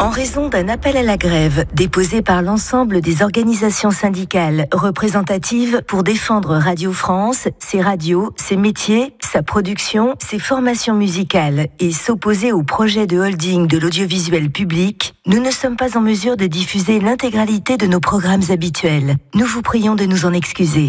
En raison d'un appel à la grève déposé par l'ensemble des organisations syndicales représentatives pour défendre Radio France, ses radios, ses métiers, sa production, ses formations musicales et s'opposer au projet de holding de l'audiovisuel public, nous ne sommes pas en mesure de diffuser l'intégralité de nos programmes habituels. Nous vous prions de nous en excuser.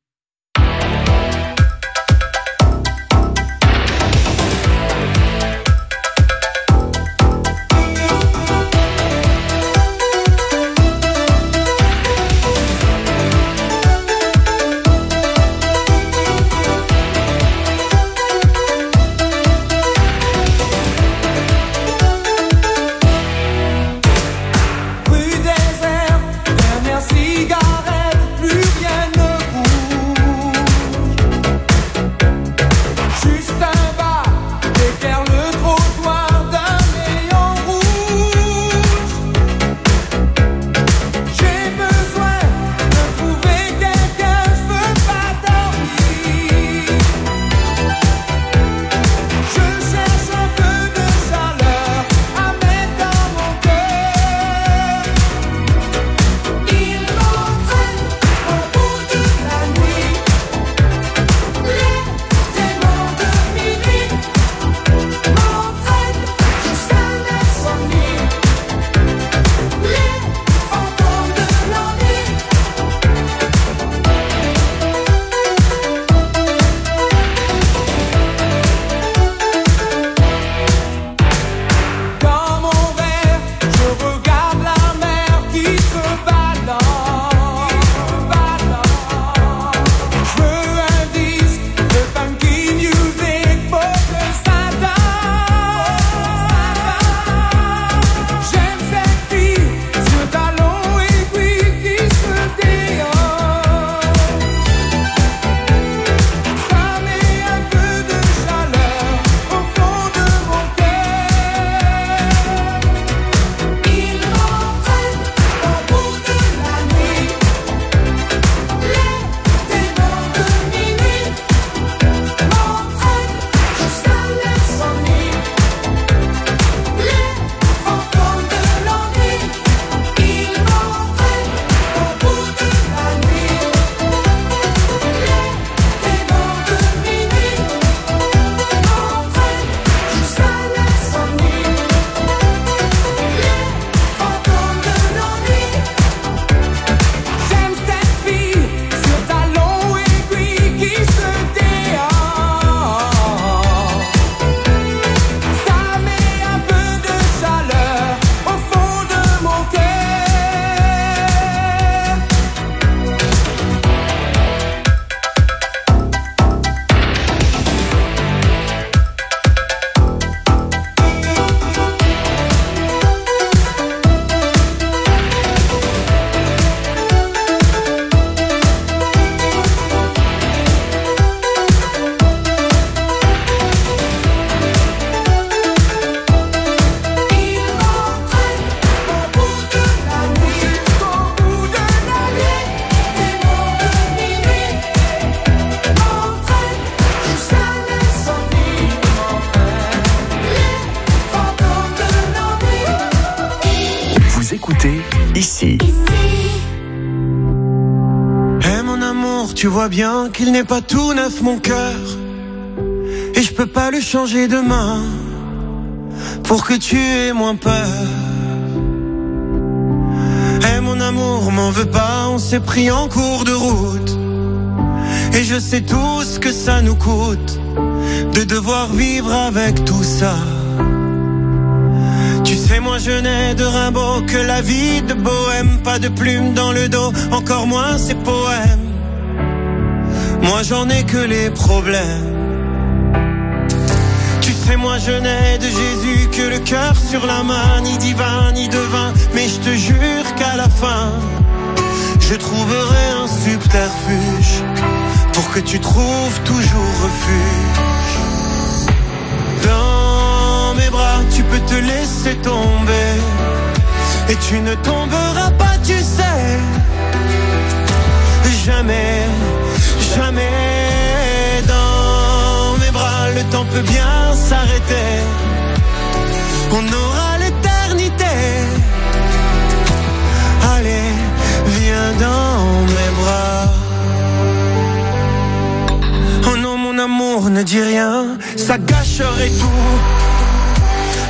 Ici. Eh mon amour, tu vois bien qu'il n'est pas tout neuf mon cœur, et je peux pas le changer demain pour que tu aies moins peur. Eh mon amour, m'en veux pas, on s'est pris en cours de route, et je sais tout ce que ça nous coûte de devoir vivre avec tout ça. Tu sais, moi je n'ai de Rimbaud que la vie de bohème, pas de plume dans le dos, encore moins ces poèmes. Moi j'en ai que les problèmes. Tu sais, moi je n'ai de Jésus que le cœur sur la main, ni divin ni devin, mais je te jure qu'à la fin je trouverai un subterfuge pour que tu trouves toujours refuge. Dans mes bras tu peux te laisser tomber, et tu ne tomberas pas, tu sais. Jamais, jamais dans mes bras le temps peut bien s'arrêter. On aura l'éternité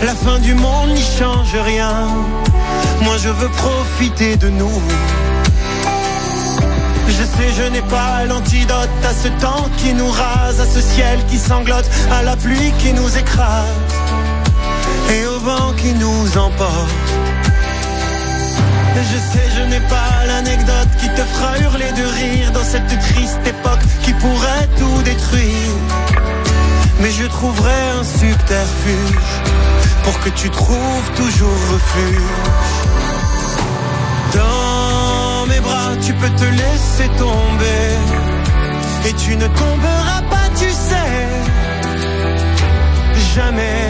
La fin du monde n'y change rien. Moi je veux profiter de nous. Je sais, je n'ai pas l'antidote à ce temps qui nous rase, à ce ciel qui sanglote, à la pluie qui nous écrase et au vent qui nous emporte. Je sais, je n'ai pas l'anecdote qui te fera hurler de rire dans cette triste époque qui pourrait tout détruire. Mais je trouverai un subterfuge pour que tu trouves toujours refuge. Dans mes bras, tu peux te laisser tomber et tu ne tomberas pas, tu sais. Jamais,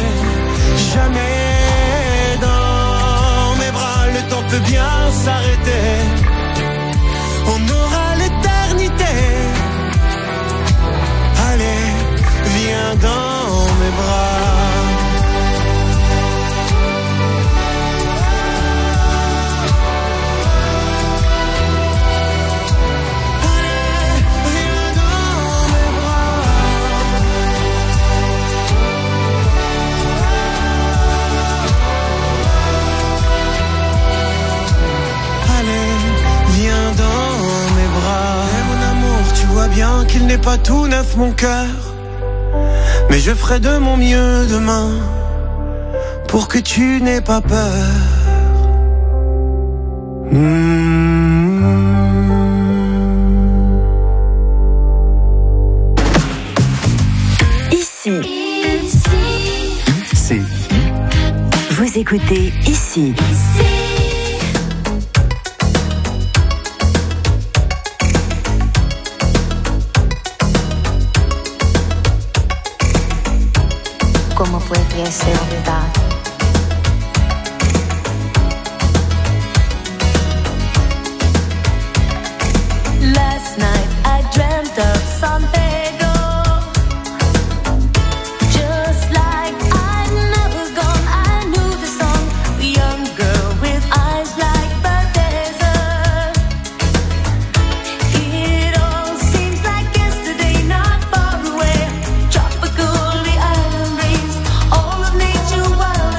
jamais dans mes bras, le temps peut bien s'arrêter. On aura l'éternité. Allez, viens dans mes bras. Bien qu'il n'est pas tout neuf mon cœur, mais je ferai de mon mieux demain pour que tu n'aies pas peur. Ici. Vous écoutez Ici. ¿Cómo pudiese olvidar? Last night I dreamt of San Pedro, just like I'd never gone. I knew the song, a young girl with eyes like the desert. It all seems like yesterday, not far away. Tropical, the island breeze, all of nature wild.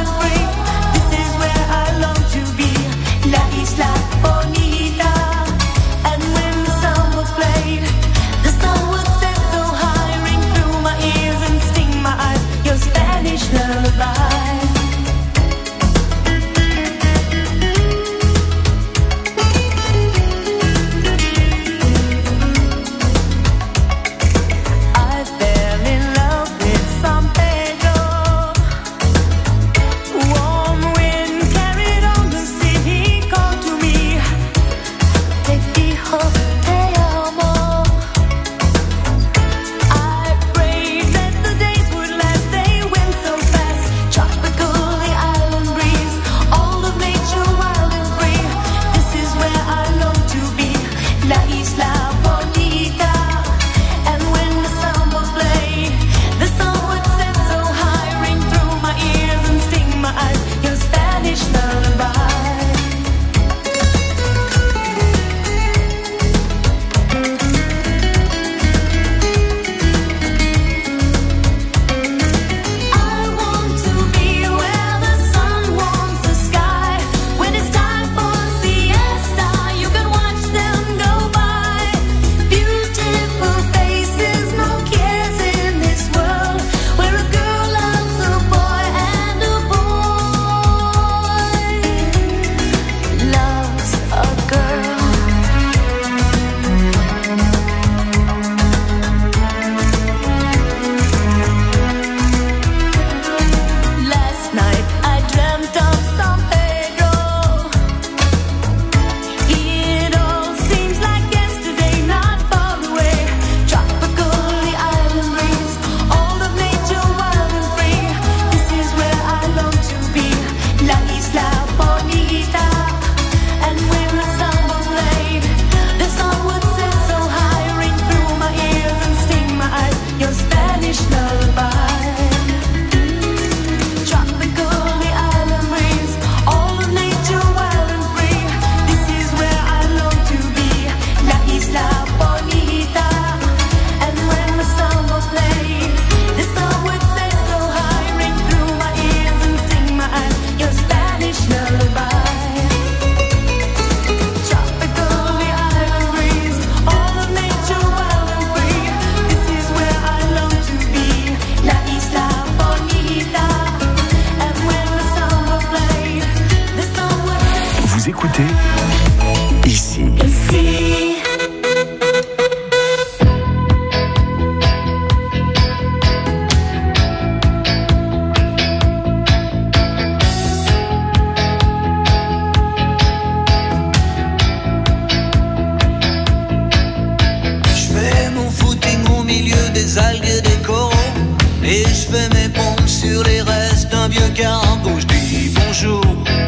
cargo, je dis bonjour.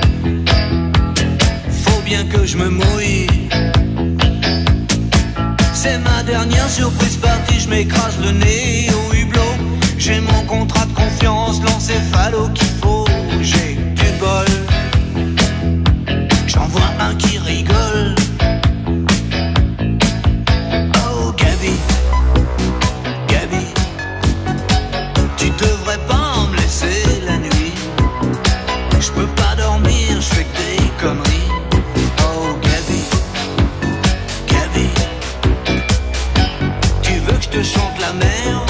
Faut bien que je me mouille. C'est ma dernière surprise partie, je m'écrase le nez au hublot. J'ai mon contrat de confiance, l'encéphalo qu'il faut. J'ai du bol, j'en vois un qui rigole. Oh Gabi, Gabi, tu devrais pas me laisser la nuit. Je peux pas dormir, je fais que des conneries. Oh Gabi, Gabi, tu veux que je te chante la mer?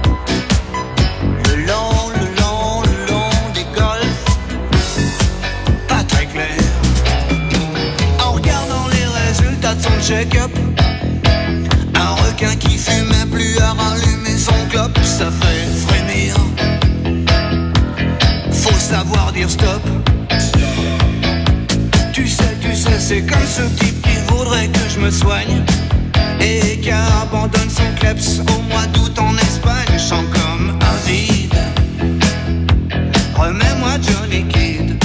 Le long, le long, le long des golfs, pas très clair. En regardant les résultats de son check-up, un requin qui fumait plus à rallumer son clope, ça fait frémir. Faut savoir dire stop. Tu sais, c'est comme ce type qui voudrait que je me soigne et qui abandonne son kleps au mois d'août en Espagne. Je sens comme un vide. Remets-moi Johnny Kidd.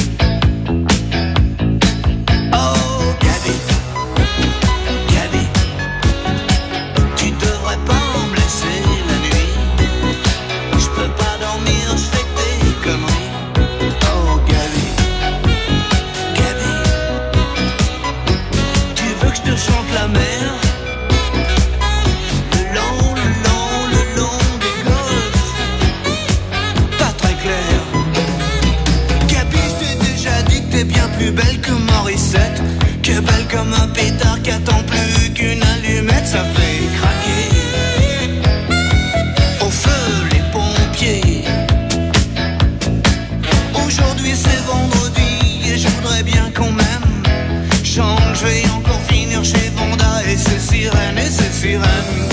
Oh Gabi, Gabi, tu devrais pas me laisser la nuit. Je peux pas dormir, je fais des conneries. Oh Gabi, Gabi, tu veux que je te chante la mer? Le long, le long, le long des golfs, pas très clair. Gabi, je t'ai déjà dit que t'es bien plus belle que Morissette, que belle comme un pétard qui attend plus qu'une allumette. Ça fait craquer au feu les pompiers. Aujourd'hui c'est vendredi et je voudrais bien qu'on m'aime. Je sens que je vais encore finir chez Vanda et ses sirènes et ses sirènes.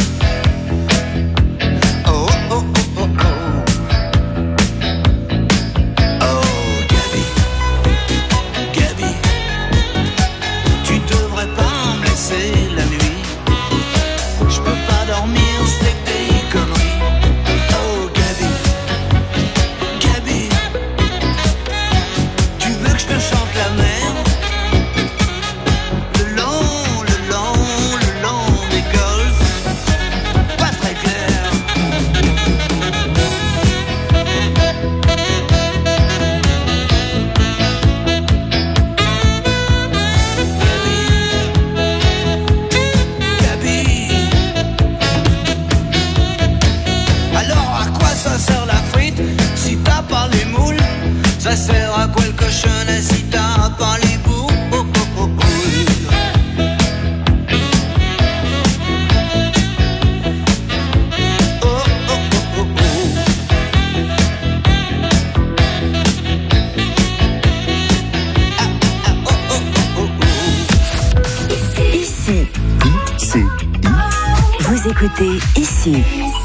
Oh oh oh oh oh. Oh Gabi, Gabi, tu devrais pas me laisser la nuit. Je peux pas dormir, je fais que des conneries. Oh Gabi, Gabi, tu veux que je te chante la mer? Le long, le long, le long des golfs, pas très clair. Gabi, alors à quoi ça sert la frite si t'as pas les moules? Ça sert à quoi le cochonnet si t'as pas les bouts? Oh, oh, oh, oh. Oh, oh, oh, oh, oh. Ah, ah, ah, oh, oh, oh, oh, oh. Ici, vous écoutez Ici.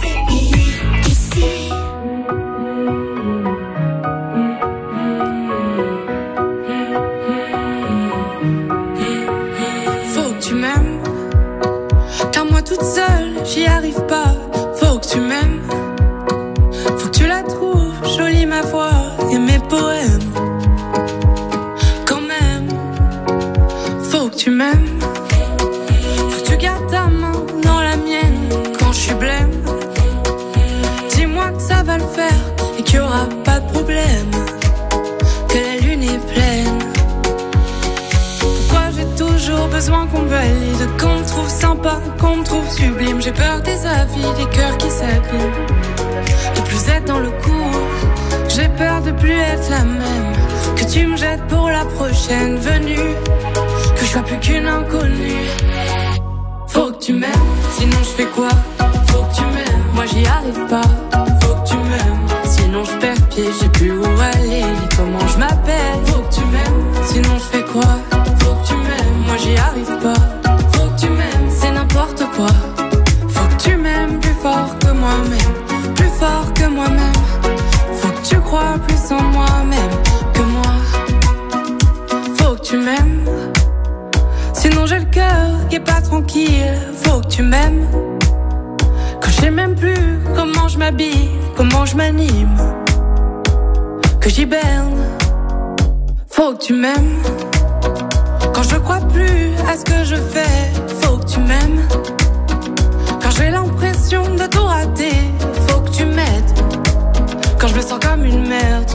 Faut que tu m'aimes, car moi toute seule j'y arrive pas. Faut que tu m'aimes, faut que tu la trouves jolie ma voix et mes poèmes. Quand même, faut que tu m'aimes, faut que tu gardes ta main dans la mienne quand je suis blême. Dis-moi que ça va le faire et qu'il y aura pas de problème, que la lune est pleine. Pourquoi j'ai toujours besoin qu'on me valide, qu'on me trouve sympa, qu'on me trouve sublime? J'ai peur des avis, des cœurs qui s'abîment, de plus être dans le coup. J'ai peur de plus être la même, que tu me jettes pour la prochaine venue, que je sois plus qu'une inconnue. Faut que tu m'aimes, sinon je fais quoi? Faut que tu m'aimes, moi j'y arrive pas. Faut que tu m'aimes, sinon je perds pied, je sais plus où aller, ni comment je m'appelle. Faut que tu m'aimes, sinon je fais quoi? Faut que tu m'aimes, moi j'y arrive pas. Faut que tu m'aimes, c'est n'importe quoi. Faut que tu m'aimes plus fort que moi-même, plus fort que moi-même. Faut que tu crois plus en moi-même que moi. Faut que tu m'aimes, sinon j'ai le cœur qui est pas tranquille. Faut que tu m'aimes, quand je sais même plus comment je m'habille, comment je m'anime, que j'hiberne. Faut que tu m'aimes. Quand je crois plus à ce que je fais, faut que tu m'aimes. Quand j'ai l'impression de tout rater, faut que tu m'aides. Quand je me sens comme une merde,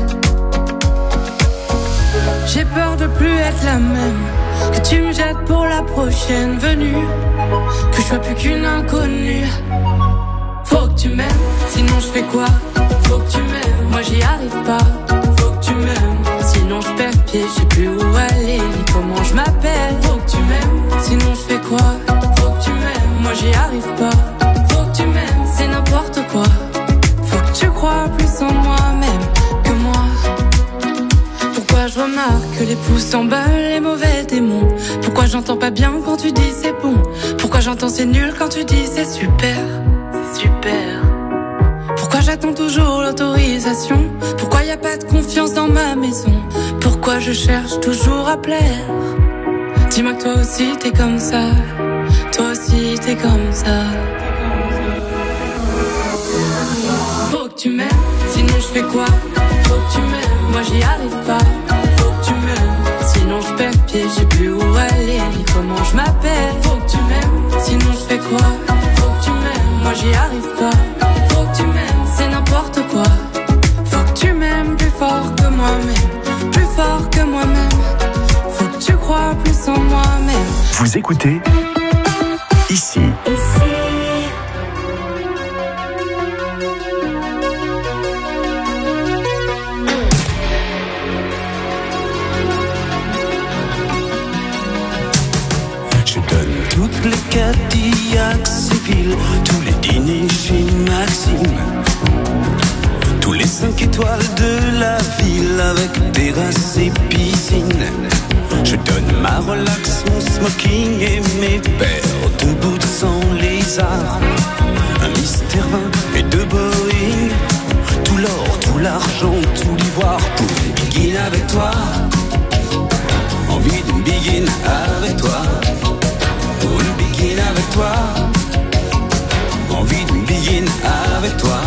j'ai peur de plus être la même. Que tu me jettes pour la prochaine venue, que je sois plus qu'une inconnue. Faut que tu m'aimes, sinon je fais quoi? Faut que tu m'aimes, moi j'y arrive pas. Faut que tu m'aimes, sinon je perds pied, je sais plus où aller, ni comment je m'appelle. Faut que tu m'aimes, sinon je fais quoi? Faut que tu m'aimes, moi j'y arrive pas. Faut que tu m'aimes, c'est n'importe quoi. Faut que tu crois plus en moi-même que moi. Pourquoi je remarque que les pouces s'emballent, les mauvais démons? Pourquoi j'entends pas bien quand tu dis c'est bon? Pourquoi j'entends c'est nul quand tu dis c'est super? C'est super. Pourquoi j'attends toujours l'autorisation? Pourquoi y a pas de confiance dans ma maison? Pourquoi je cherche toujours à plaire? Dis-moi que toi aussi t'es comme ça. Toi aussi t'es comme ça. Faut que tu m'aimes, sinon je fais quoi? Faut que tu m'aimes, moi j'y arrive pas. Faut que tu m'aimes, sinon je perds pied, je sais plus où aller, ni comment je m'appelle. Faut que tu m'aimes, sinon je fais quoi? Faut que tu m'aimes, moi j'y arrive pas. Faut que tu m'aimes, c'est n'importe quoi. Faut que tu m'aimes plus fort que moi-même, plus fort que moi-même. Faut que tu crois plus en moi-même. Vous écoutez ici. Toutes les Cadillacs civils, tous les dîners chez Maxime, tous les 5 étoiles de la ville avec terrasse et piscine. Je donne ma relax, mon smoking et mes paires de boots sans lézard. Un Mister 20 et 2 Boeing, tout l'or, tout l'argent, tout l'ivoire pour une begin avec toi. Envie d'une begin avec toi. Pour une begin avec toi. Envie d'une begin avec toi.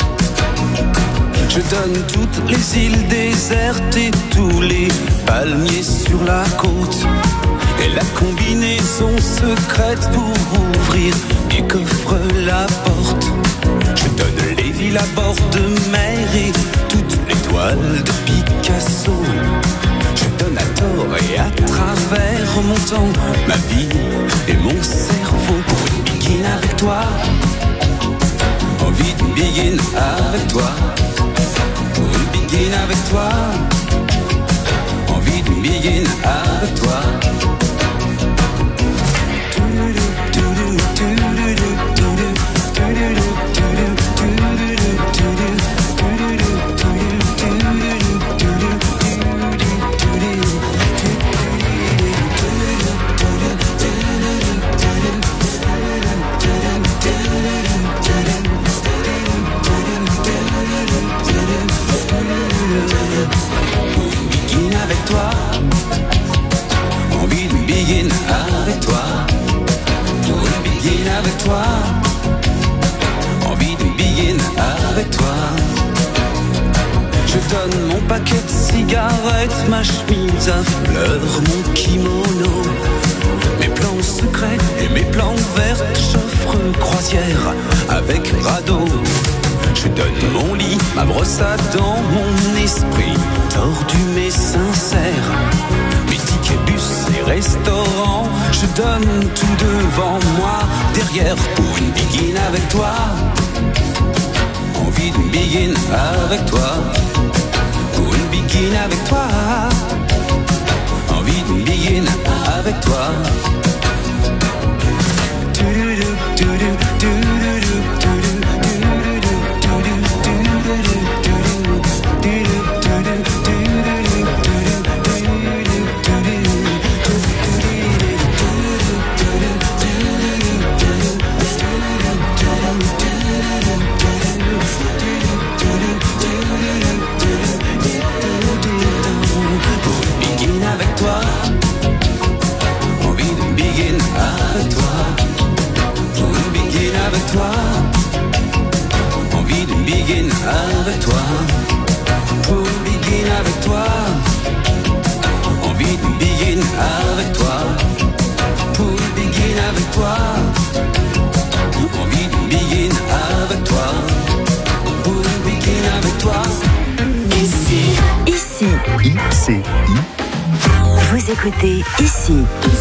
Je donne toutes les îles désertes et tous les palmiers sur la côte. Et la combinaison secrète pour ouvrir du coffre la porte. Je donne les villes à bord de mer et toutes les toiles de Picasso. Je donne à tort et à travers mon temps, ma vie et mon cerveau pour une begin avec toi. Envie d'une begin avec toi. Pour une begin avec toi. Envie d'une begin avec toi. Avec toi, pour une begin avec toi, envie d'une begin avec toi. Je donne mon paquet de cigarettes, ma chemise à fleurs, mon kimono, mes plans secrets et mes plans verts, j'offre croisière avec radeau. Je donne mon lit, ma brosse à dents, mon esprit tordu mais sincère. Mes tickets bus et restaurants, je donne tout devant moi, derrière pour une begin avec toi. Envie d'une begin avec toi. Pour une begin avec toi. Envie d'une begin avec toi. Envie d'une begin avec toi. Pour begin ICI. Vous écoutez ici.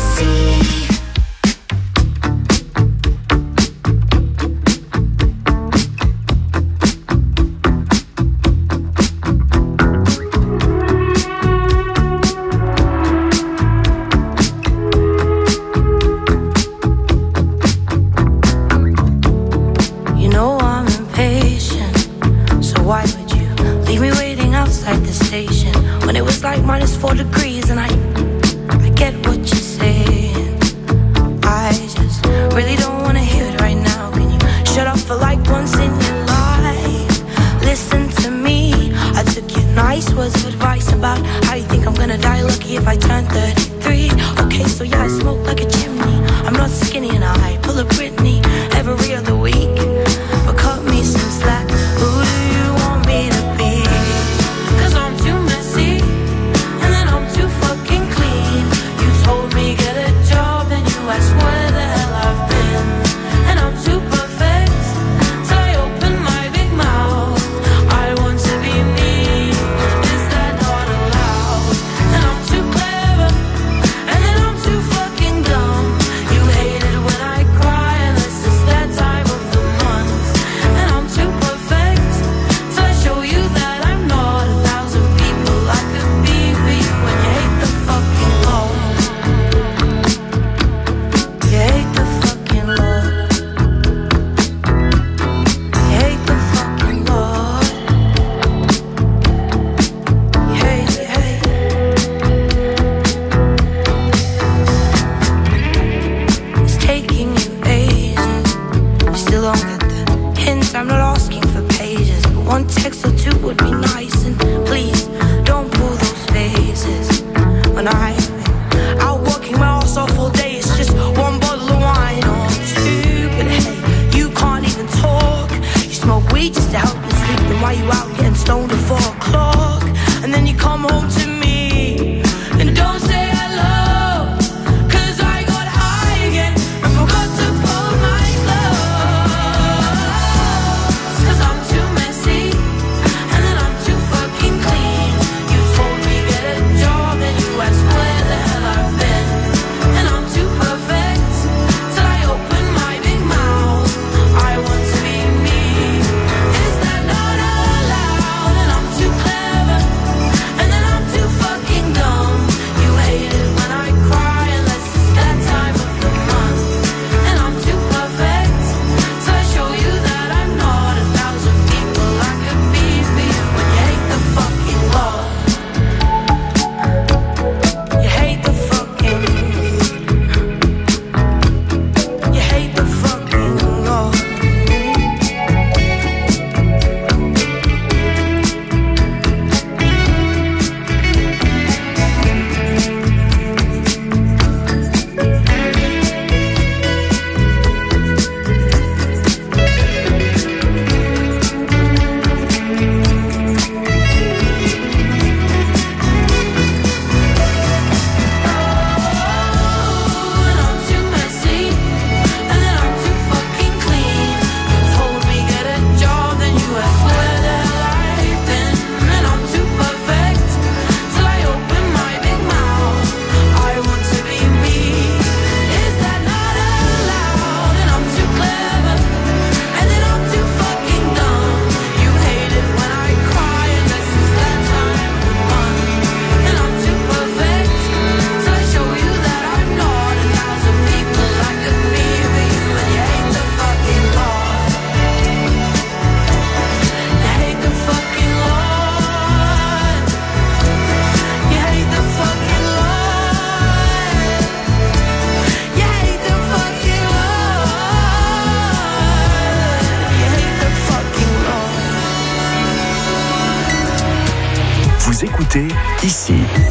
Vous écoutez ici.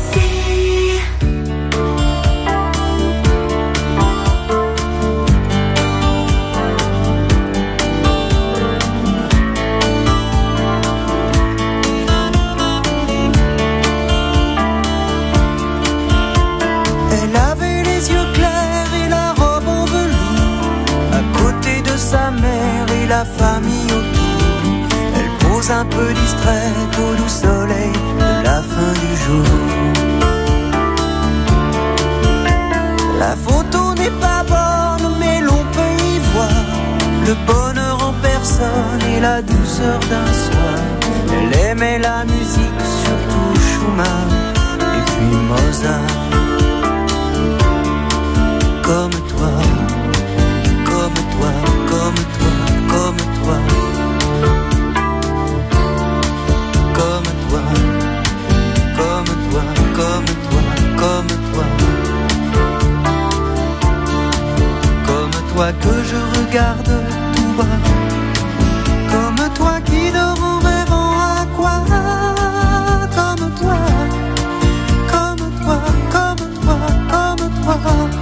Elle avait les yeux clairs et la robe en velours, à côté de sa mère et la famille autour. Elle pose un peu distraite au doux soleil de la la fin du jour. La photo n'est pas bonne, mais l'on peut y voir le bonheur en personne et la douceur d'un soir. Elle aimait la musique, surtout Schumann et puis Mozart. Comme toi, comme toi, comme toi, comme toi. Comme toi, comme toi, comme toi, comme toi. Comme toi que je regarde tout bas. Comme toi qui dort en rêvant à quoi. Comme toi, comme toi, comme toi, comme toi.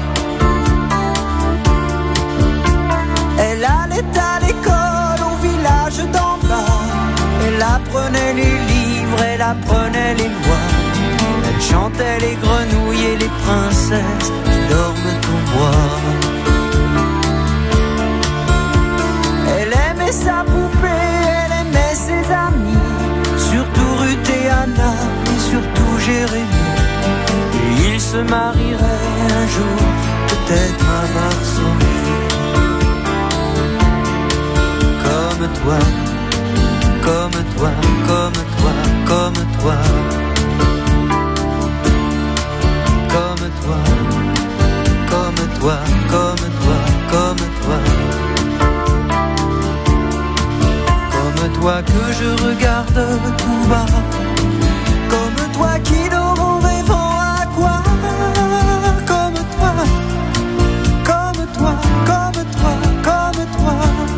Elle allait à l'école au village d'en bas. Elle apprenait les livres, elle apprenait les lois. Elle chantait les grenouilles et les princesses qui dorment au bois. Elle aimait sa poupée, elle aimait ses amis, surtout Ruth et Anna et surtout Jérémie. Et ils se marieraient un jour, peut-être à Varsovie. Comme toi, comme toi, comme toi, comme toi. Comme toi, comme toi, comme toi, comme toi. Comme toi que je regarde tout bas. Comme toi qui dort en rêvant à quoi. Comme toi, comme toi, comme toi, comme toi.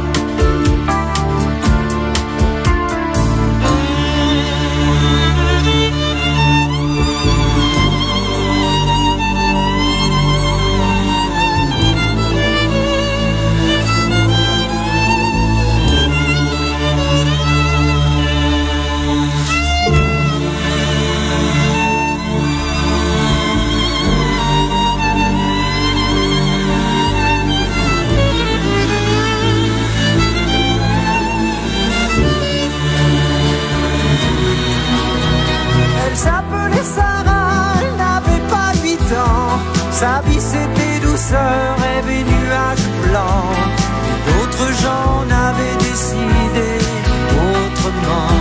Sa vie c'était douceur, rêve et nuages blancs. Et d'autres gens n'avaient décidé autrement.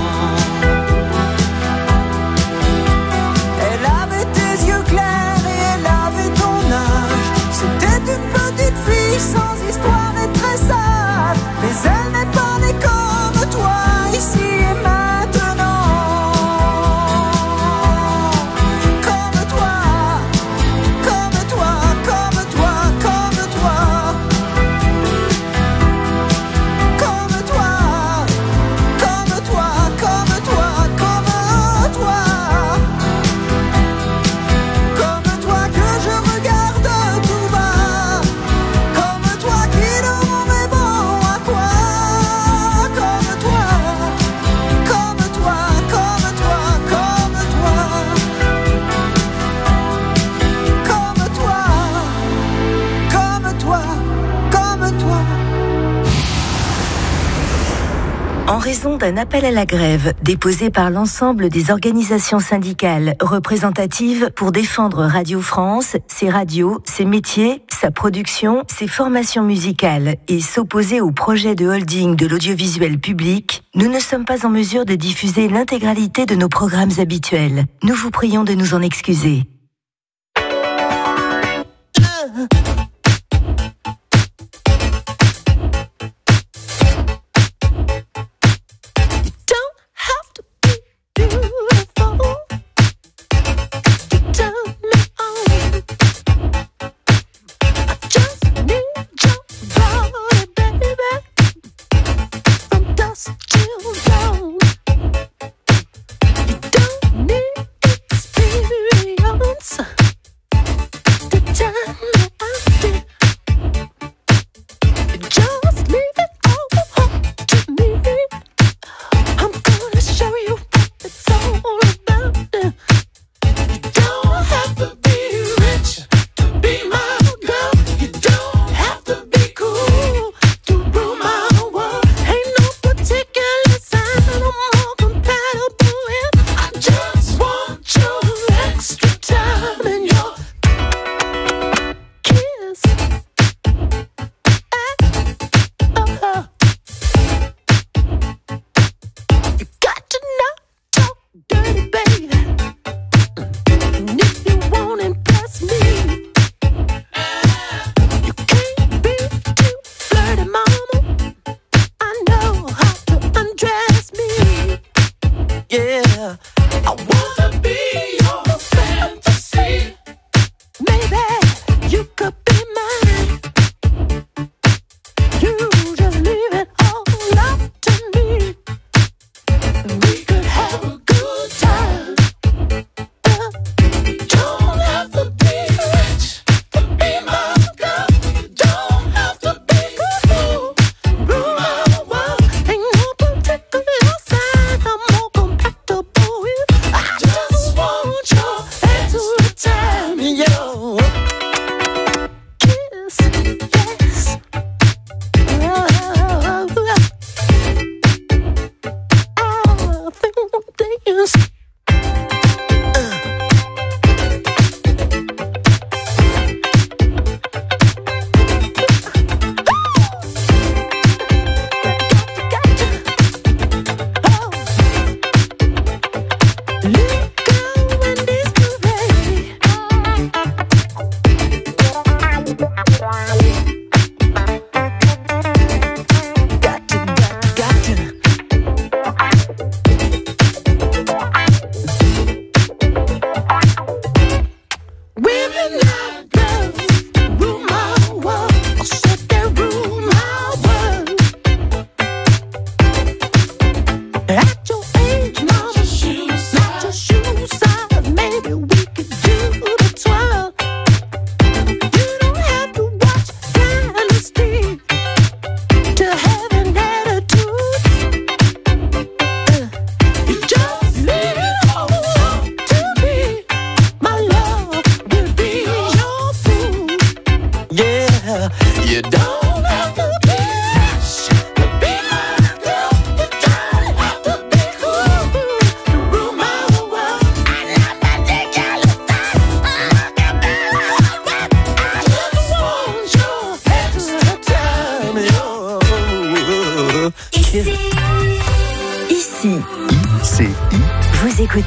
Elle avait tes yeux clairs et elle avait ton âge. C'était une petite fille sans histoire et très sage. Mais elle n'est pas née comme toi ici et maintenant. En raison d'un appel à la grève déposé par l'ensemble des organisations syndicales représentatives pour défendre Radio France, ses radios, ses métiers, sa production, ses formations musicales et s'opposer au projet de holding de l'audiovisuel public, nous ne sommes pas en mesure de diffuser l'intégralité de nos programmes habituels. Nous vous prions de nous en excuser. Don't have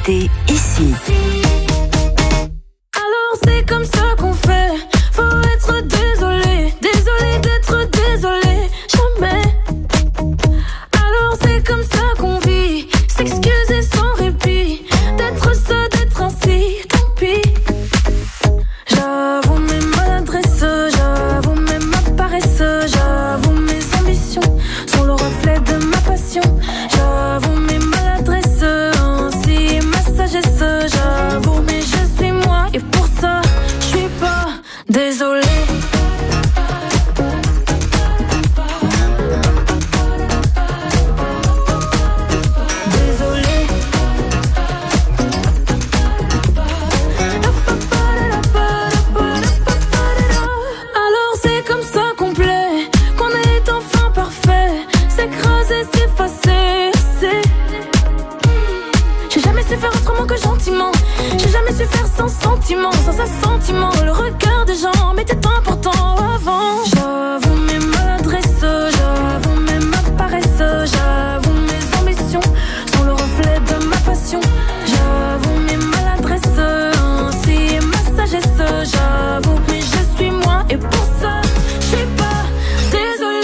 écoutez ici. Alors c'est comme ça qu'on fait. Faut être désolé, désolé d'être désolé. Jamais. Alors c'est comme ça qu'on vit. S'excuser sans répit. D'être ça, d'être ainsi. Tant pis. J'avoue mes maladresses, j'avoue même ma paresse, j'avoue mes ambitions sont le reflet de ma passion. J'avoue mes maladresses, ainsi ma sagesse, j'avoue mais je suis moi et pour ça je suis pas désolée. J'ai jamais su faire sans sentiment, sans assentiment. Le regard des gens m'était important avant. J'avoue mes maladresses, j'avoue même ma paresse, j'avoue mes ambitions sont le reflet de ma passion. J'avoue mes maladresses, ainsi ma sagesse, j'avoue mais je suis moi et pour ça je suis pas désolée.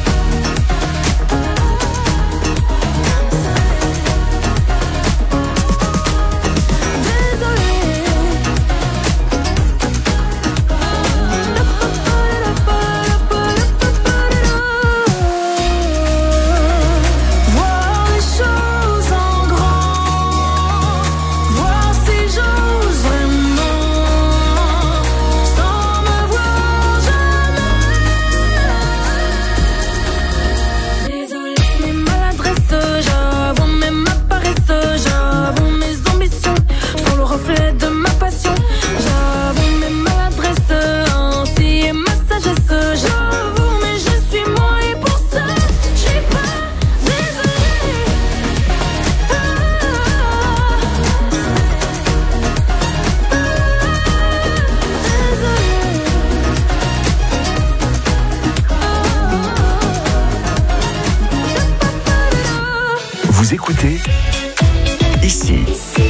Vous écoutez ici.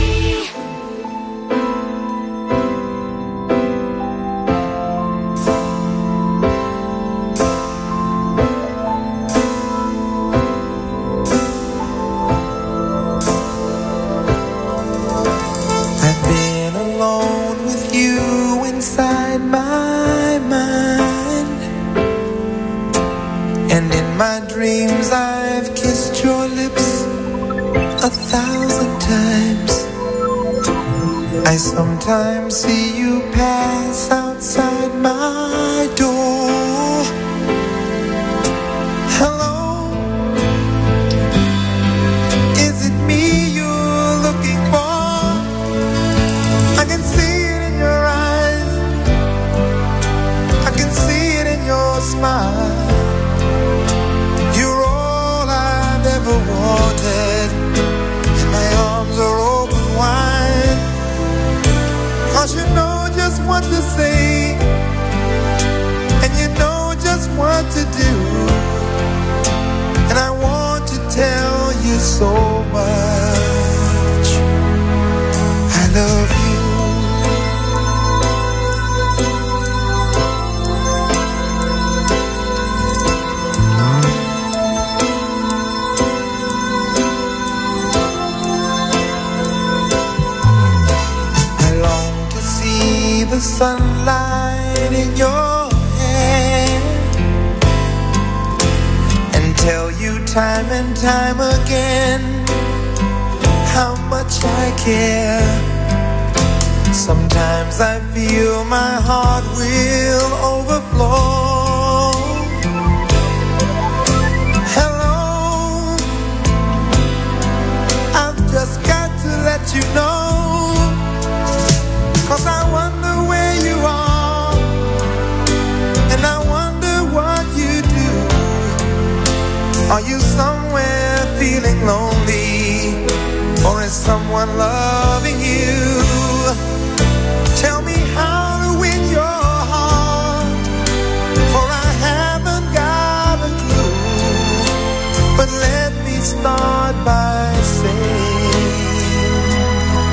I've been alone with you inside my mind, and in my dreams I've kissed your lips 1,000 times. I sometimes see you pass outside my door. Hello, is it me you're looking for? I can see it in your eyes, I can see it in your smile. You're all I've ever wanted, and my arms are open wide. 'Cause you know just what to say, and you know just what to do, and I want to tell you so much. I love you. The sunlight in your hair, and tell you time and time again how much I care. Sometimes I feel my heart will overflow. Hello, I've just got to let you know, 'cause I wonder where you are, and I wonder what you do. Are you somewhere feeling lonely, or is someone loving you? Tell me how to win your heart, for I haven't got a clue. But let me start by saying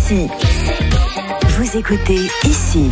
Ici. Vous écoutez Ici.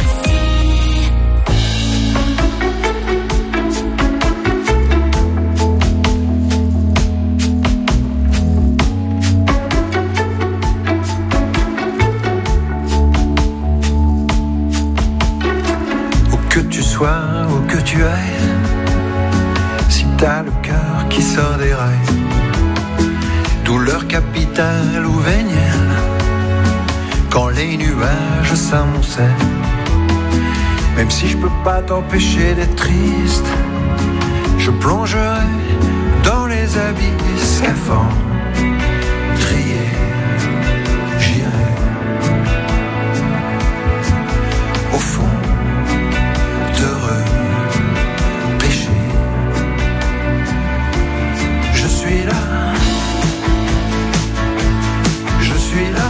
Où que tu sois, où que tu ailles, si t'as le cœur qui sort des rails, douleur capitale ou vénielle, quand les nuages s'amoncellent, même si je peux pas t'empêcher d'être triste, je plongerai dans les abysses effondrés, j'irai au fond d'heureux péché. Je suis là, je suis là.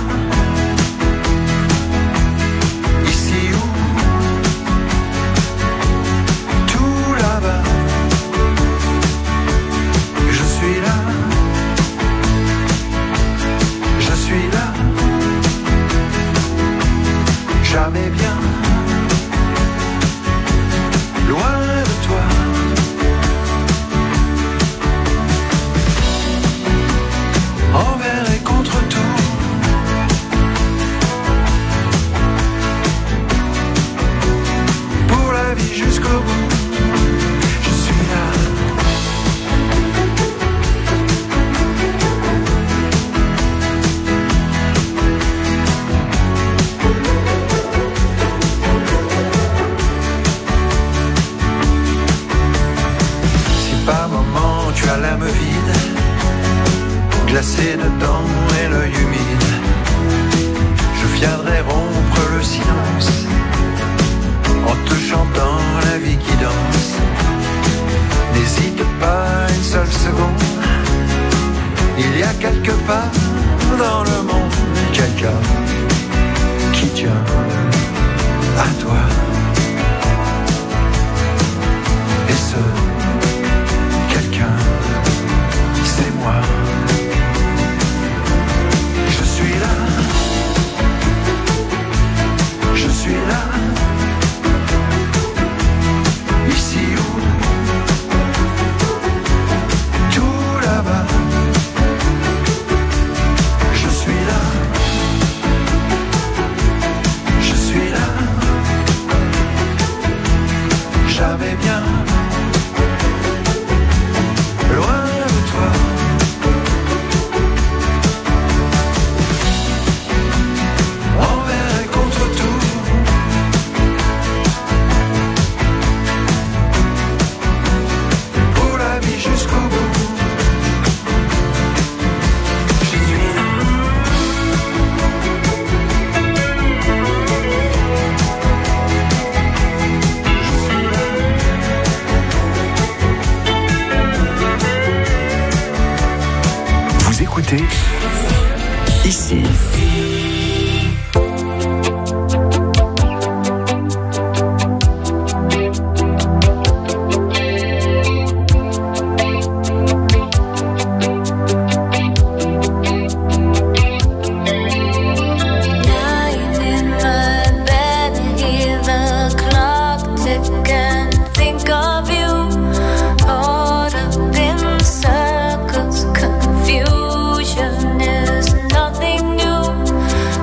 Jamais bien, loin de toi. Envers et contre tout, pour la vie jusqu'au bout, je suis là. Par moments tu as l'âme vide, glacée dedans et l'œil humide, je viendrai rompre le silence en te chantant la vie qui danse. N'hésite pas une seule seconde, il y a quelque part dans le monde quelqu'un qui tient à toi. Et ce c'est moi. Je suis là, je suis là, ici où, tout là-bas. Je suis là, je suis là, jamais bien. Loin de toi, envers et contre tout, pour la vie jusqu'au bout. Je suis là. Écoutez Ici. Confusion is nothing new.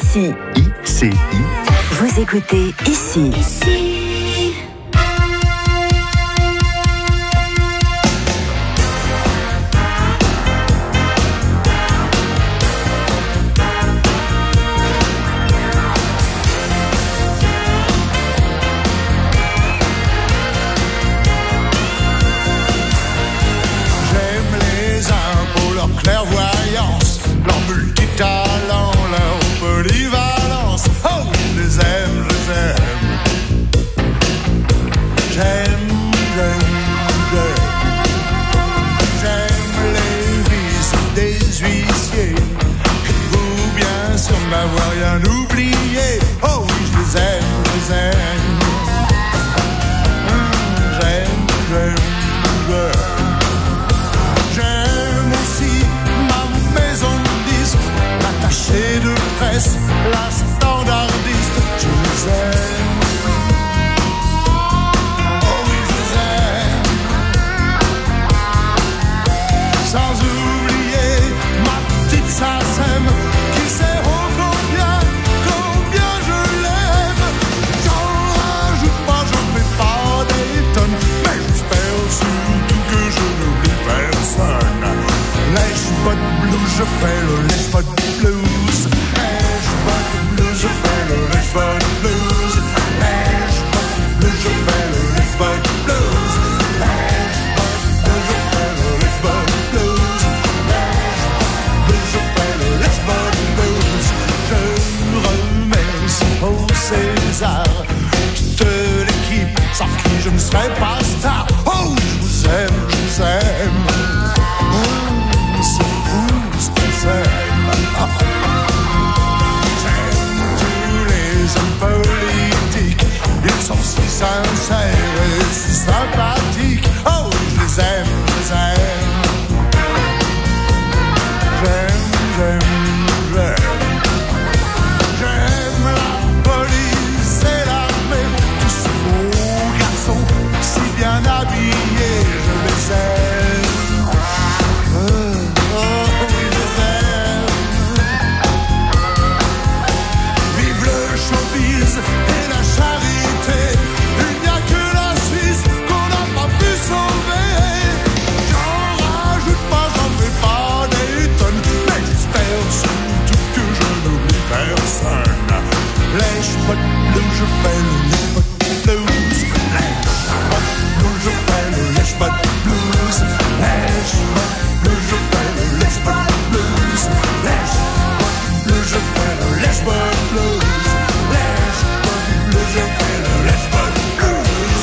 Ici. ICI. Vous écoutez Ici. Clairvoyance, leur multitalent, leur polyvalence. Oh, je les aime, je les aime. J'aime, j'aime, j'aime. J'aime les vices des huissiers. Êtes-vous bien sûr de m'avoir rien oublié? Oh oui, je les aime, je les aime. J'aime, j'aime, j'aime. L'attaché de presse, la standardiste, je les aime. Oh oui, je les aime. Sans oublier ma petite Sassem qui sait combien je l'aime. J'en rajoute pas, j'en fais pas des tonnes, mais j'espère surtout que je n'oublie personne. Lèche-bot blues, je fais le lèche-bot blues. Lèche-bot blues, je fais le lèche-bot blues. Lèche-bot blues, je fais le lèche-bot blues. Lèche-bot blues, je fais le lèche-bot blues. Lèche-bot blues, je fais le lèche-bot blues. Je remercie au César toute l'équipe sans qui je ne serais pas star. Oh, je vous aime, je vous aime. C'est fou ce qu'on s'aime. J'aime tous les hommes politiques. Ils sont si sincères et si sympathiques. Oh, je les aime, je les aime. J'aime, j'aime, j'aime. J'aime la police et l'armée. Tous ces beaux garçons si bien habillés. Je les aime. Et la charité, il n'y a que la Suisse qu'on n'a pas pu sauver. J'en rajoute pas, j'en fais pas des tonnes, mais j'espère surtout que je n'oublie personne. Lèche-bot blues, je fais le lèche-bot blues. Lèche-bot blues, je fais le lèche-bot blues. Lèche-bot blues, je fais le lèche-bot blues. Lèche-bot blues, je fais le lèche-bot blues. Je fais le lèche-bot blues.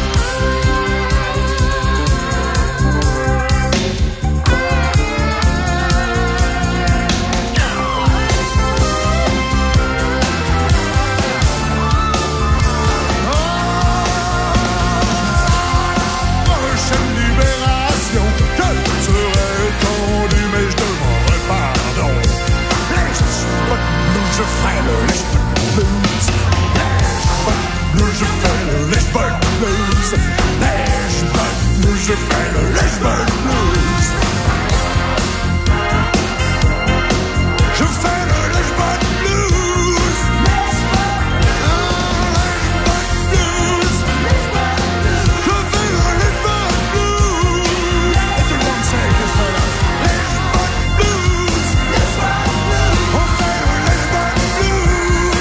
Prochaine libération, je serai tendu mais je demanderai pardon. Lèche-bot blues, je ferai le lèche-bot blues. Je fais le lèche-bot blues. Lèche-bot blues, je fais le lèche-bot blues. Je fais le lèche-bot blues. Lèche-bot blues. Je fais le lèche-bot blues. Et tout le monde sait que c'est le lèche-bot blues. On fait le lèche-bot blues.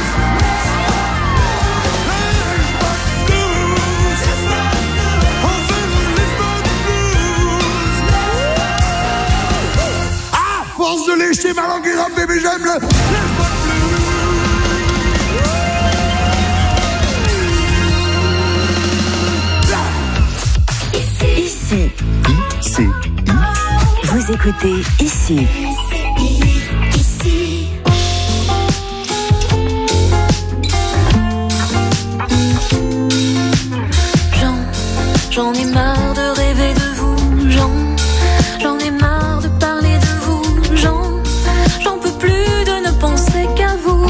Force de lécher ma langue et rap, bébé, j'aime le lèche-bot Ici. ICI. Vous écoutez Ici. J'en ai marre de rêver de vous, j'en ai marre de parler de vous, j'en peux plus de ne penser qu'à vous.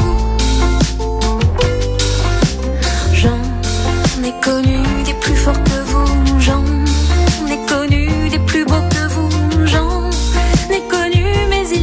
J'en ai connu des plus forts que vous, j'en ai connu des plus beaux que vous, j'en ai connu mais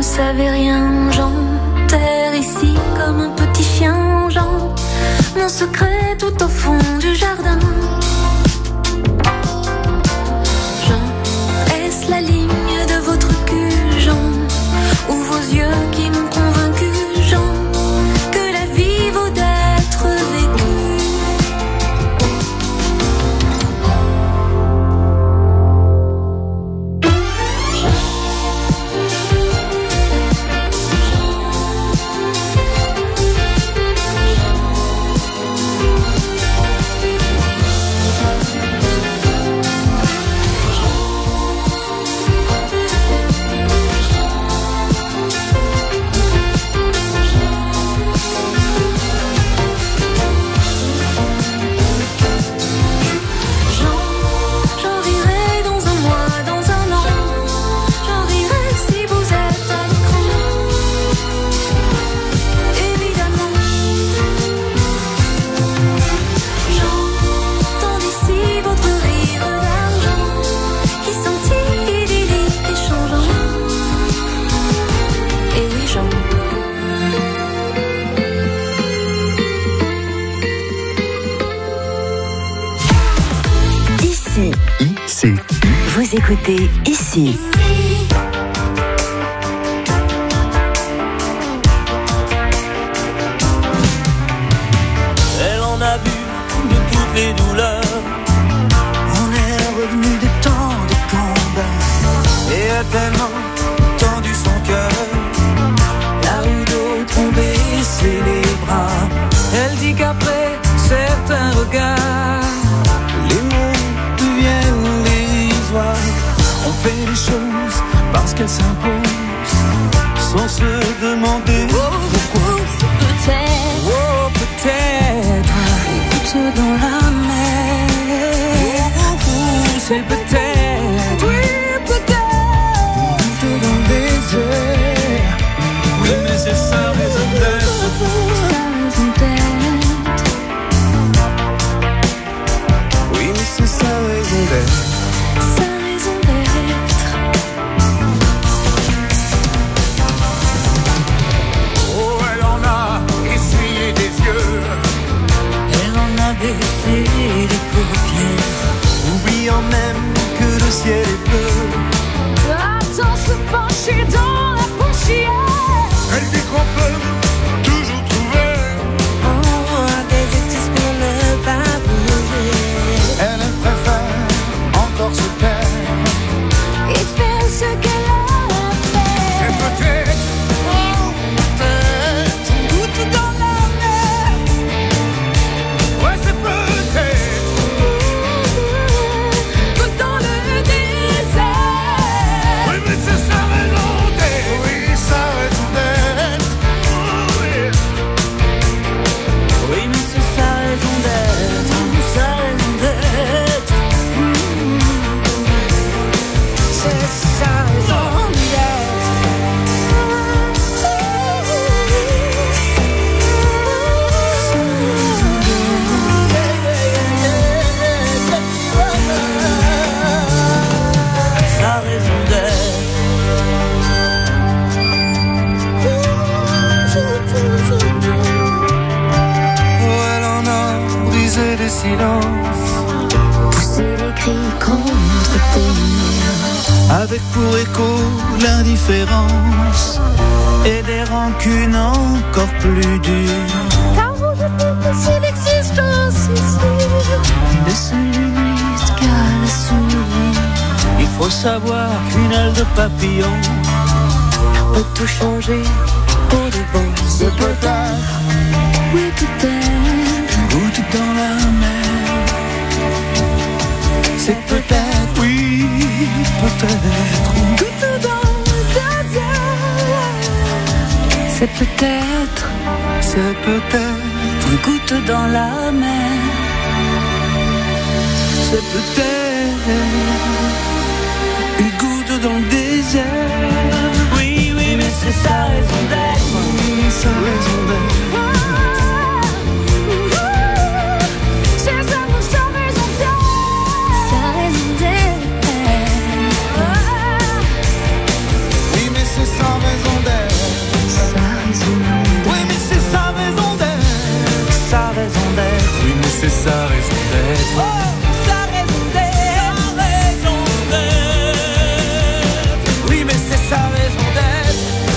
savais rien, j'enterre ici comme un petit chien, Jean, mon secret tout au fond du jardin. Jean, est-ce la ligne de votre cul, Jean, ou vos yeux qui m'ont convaincu, Jean, que la vie vaut d'être vécue? Vous écoutez ici. Elle en a vu de toutes les douleurs. On est revenu de tant de combats et a tellement tendu son cœur. Là où d'autres ont baissé les bras, elle dit qu'après certains regards, les mots deviennent dérisoires. On fait les choses parce qu'elles s'imposent, sans se demander pourquoi. Peut-être, Oh, peut-être, goutte dans la mer. c'est peut-être, oui, peut-être, goutte dans le désert. Oui, mais c'est sa raison d'être. Sa raison d'être. Oui, mais c'est sa raison d'être. Sa raison d'être. Oh, elle en a essuyé des yeux. Elle en a baissé les paupières, oubliant même que le ciel est bleu. Attends, se pencher dans la poussière. Elle dit qu'on peut toujours trouver. Des excuses pour ne pas bouger. Elle préfère encore se taire. Et faire ce qu'elle a fait. Et peut-être, oh, peut-être, Goutte dans la mer. ouais, c'est peut-être. Goutte dans le désert. Oui, mais c'est sa raison d'être. Oui, sa raison d'être. Oui. Oui, mais c'est sa raison d'être. Sa raison d'être. C'est sa raison d'être. Sa raison d'être. Oh, elle en a brisé des silences, Pousser les cris contre tes murs. avec pour écho l'indifférence et des rancunes encore plus dures. Car aujourd'hui, c'est l'existence ici de celui qui a la souris. Il faut savoir qu'une aile de papillon Peut tout changer pour de bon. C'est peut-être, Oui, peut-être. goutte dans la mer. C'est peut-être, oui, peut-être. Goutte dans le désert. C'est peut-être. C'est peut-être, Une goutte dans la mer. c'est peut-être.